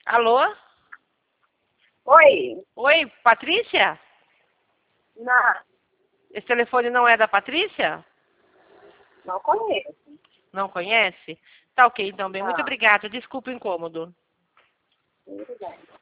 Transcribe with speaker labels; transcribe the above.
Speaker 1: Alô?
Speaker 2: Oi.
Speaker 1: Oi, Patrícia?
Speaker 2: Não,
Speaker 1: Esse telefone não é da Patrícia?
Speaker 2: não conheço.
Speaker 1: Não conhece? Tá ok, então, bem. Muito
Speaker 2: Não,
Speaker 1: obrigada. Desculpa o incômodo.
Speaker 2: tudo bem.